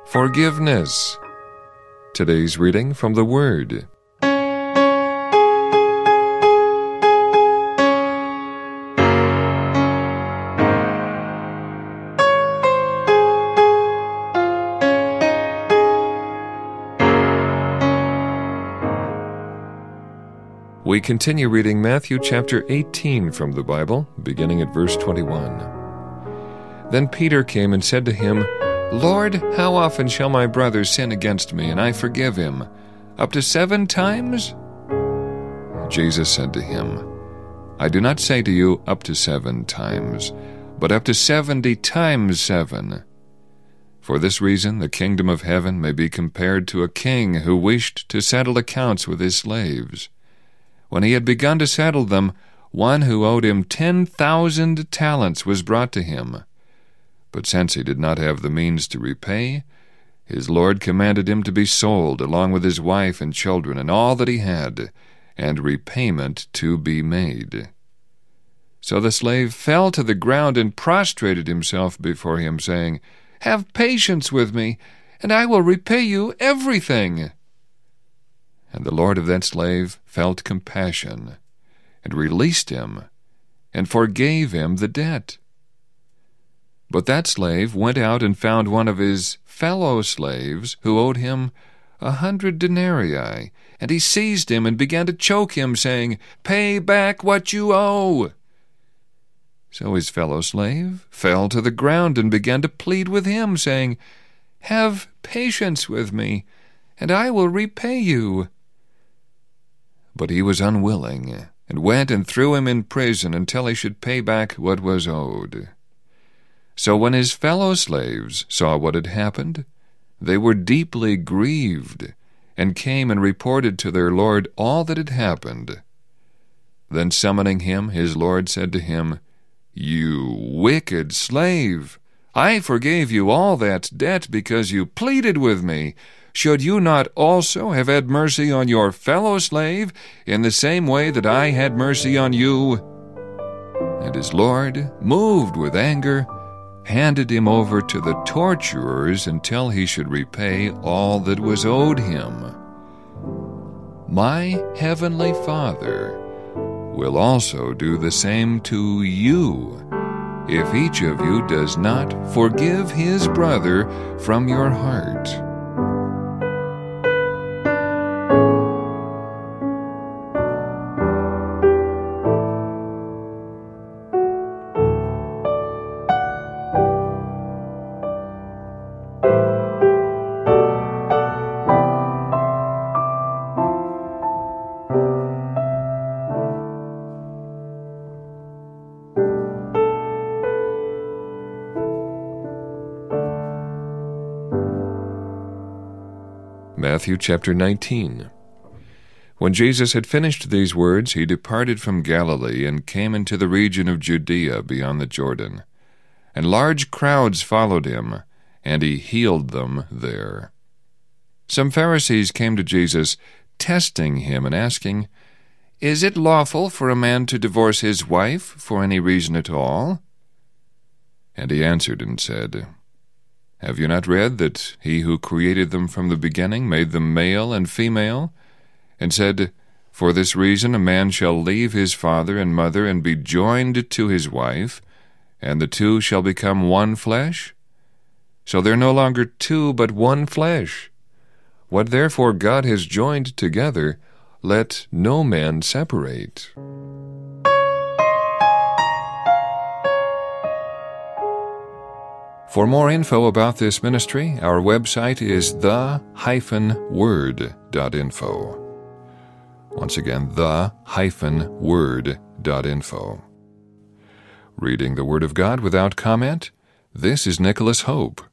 Forgiveness. Today's reading from the Word. We continue reading Matthew chapter 18 from the Bible, beginning at verse 21. Then Peter came and said to him, Lord, how often shall my brother sin against me, and I forgive him? Up to 7 times? Jesus said to him, I do not say to you up to 7 times, but up to 70 times 7. For this reason the kingdom of heaven may be compared to a king who wished to settle accounts with his slaves. When he had begun to settle them, one who owed him 10,000 talents was brought to him. But since he did not have the means to repay, his Lord commanded him to be sold, along with his wife and children and all that he had, and repayment to be made. So the slave fell to the ground and prostrated himself before him, saying, Have patience with me, and I will repay you everything. And the Lord of that slave felt compassion, and released him, and forgave him the debt. But that slave went out and found one of his fellow slaves who owed him 100 denarii, and he seized him and began to choke him, saying, Pay back what you owe. So his fellow slave fell to the ground and began to plead with him, saying, Have patience with me, and I will repay you. But he was unwilling, and went and threw him in prison until he should pay back what was owed. So when his fellow slaves saw what had happened, they were deeply grieved, and came and reported to their Lord all that had happened. Then summoning him, his Lord said to him, You wicked slave! I forgave you all that debt because you pleaded with me. Should you not also have had mercy on your fellow slave in the same way that I had mercy on you? And his Lord, moved with anger, handed him over to the torturers until he should repay all that was owed him. My heavenly Father will also do the same to you, if each of you does not forgive his brother from your heart. Matthew chapter 19. When Jesus had finished these words, he departed from Galilee and came into the region of Judea beyond the Jordan. And large crowds followed him, and he healed them there. Some Pharisees came to Jesus, testing him and asking, Is it lawful for a man to divorce his wife for any reason at all? And he answered and said, Have you not read that he who created them from the beginning made them male and female, and said, For this reason a man shall leave his father and mother and be joined to his wife, and the two shall become one flesh? So they're no longer two, but one flesh. What therefore God has joined together, let no man separate. For more info about this ministry, our website is the-word.info. Once again, the-word.info. Reading the Word of God without comment, this is Nicholas Hope.